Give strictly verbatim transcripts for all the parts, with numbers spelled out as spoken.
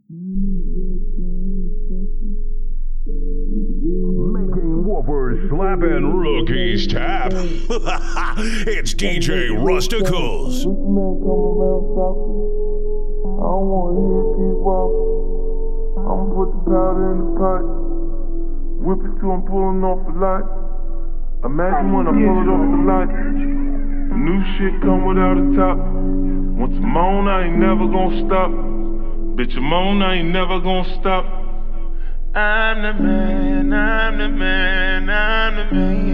Making whoopers slap and rookies tap. It's D J Rusticles. I don't wanna hear it keep walking. I'ma put the powder in the pot. Whip it till I'm pulling off the light. Imagine when I pull it off the light. The new shit come without a top. Once I'm on, I ain't never gonna stop. Bitch, I'm on, I ain't never gonna stop. I'm the man, I'm the man, I'm the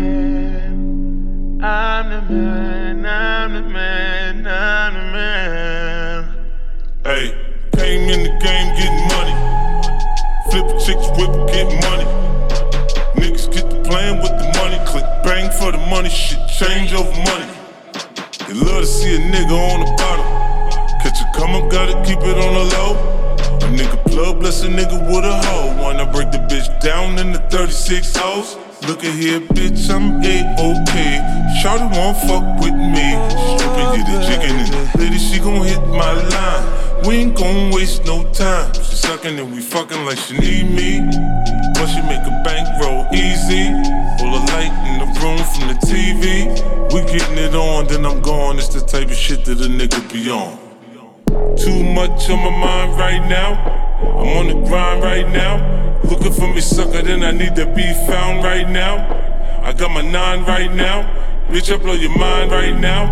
man. I'm the man, I'm the man, I'm the man. Hey, came in the game getting money. Flip chicks, whip, get money. Niggas get to playing with the money. Click bang for the money, shit change over money. They love to see a nigga on the bottom. Catch a come up, gotta keep it on the low. A nigga plug, bless a nigga with a hoe. Wanna break the bitch down in the thirty-six hoes. Look at here, bitch, I'm A-OK. Shawty won't fuck with me. Stripping, get the chicken in the lady, she gon' hit my line. We ain't gon' waste no time. She suckin' and we fucking like she need me. But she make a bankroll easy. Full of light in the room from the T V. We getting it on, then I'm gone. It's the type of shit that a nigga be on. Too much on my mind right now. I'm on the grind right now. Looking for me, sucker, then I need to be found right now. I got my nine right now. Bitch, I blow your mind right now.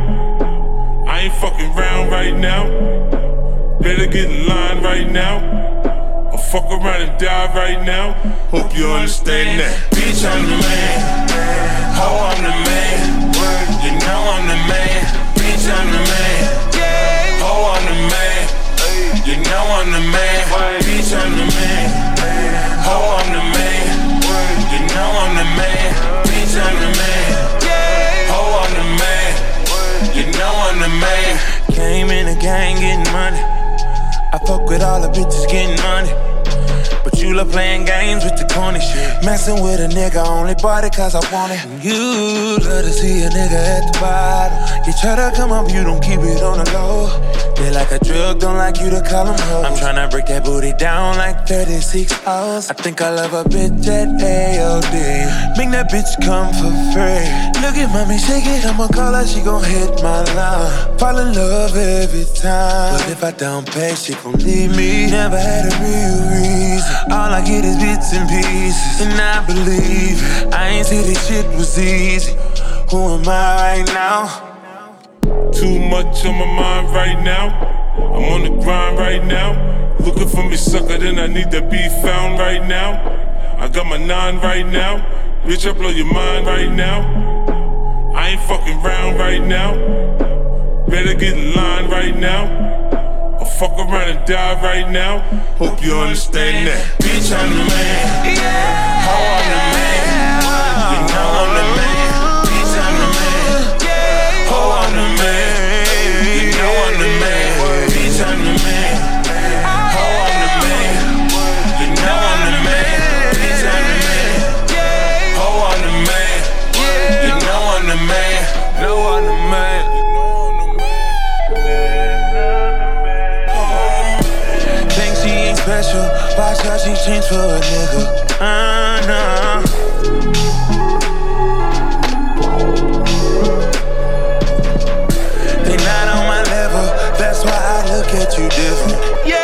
I ain't fucking round right now. Better get in line right now. Or fuck around and die right now. Hope you understand that. Bitch, I'm the man. Ho, I'm the man. You know I'm the man. Bitch, I'm the man. Ho, I'm the man. You know I'm the man. Bitch, I'm the man. Ho, I'm the man. You know I'm the man. Bitch, I'm the man. Ho, I'm the man. You know I'm the man. Came in the gang getting money. I fuck with all the bitches getting money. But you love playing games with the corny shit. Messing with a nigga, only bought it cause I want it. You love to see a nigga at the bottom. You try to come up, you don't keep it on the low. They like a drug, don't like you to call them hoes. I'm tryna break that booty down like thirty-six hours. I think I love a bitch at A O D. Make that bitch come for free. Look at mommy, shake it, I'ma call her, she gon' hit my line. Fall in love every time. But if I don't pay, she gon' leave me. Never had a real reason. All I get is bits and pieces. And I believe I ain't say this shit was easy. Who am I right now? Too much on my mind right now. I'm on the grind right now. Looking for me, sucker, then I need to be found right now. I got my nine right now. Bitch, I blow your mind right now. I ain't fucking round right now. Better get in line right now. Or fuck around and die right now. Hope you understand that. Bitch, I'm the man. Yeah. Ho, I'm the man. You know I'm the man. Bitch, I'm the man. Ho, I'm the man. You know I'm the man. Bitch, I'm the man. Ho, I'm the man. You know I'm the man. Bitch, I'm the man. Ho, I'm the man. You know I'm the man. Know I'm the man. Think she ain't special. Watch how she change for a nigga. Uh, nah. They not on my level. That's why I look at you different. Yeah.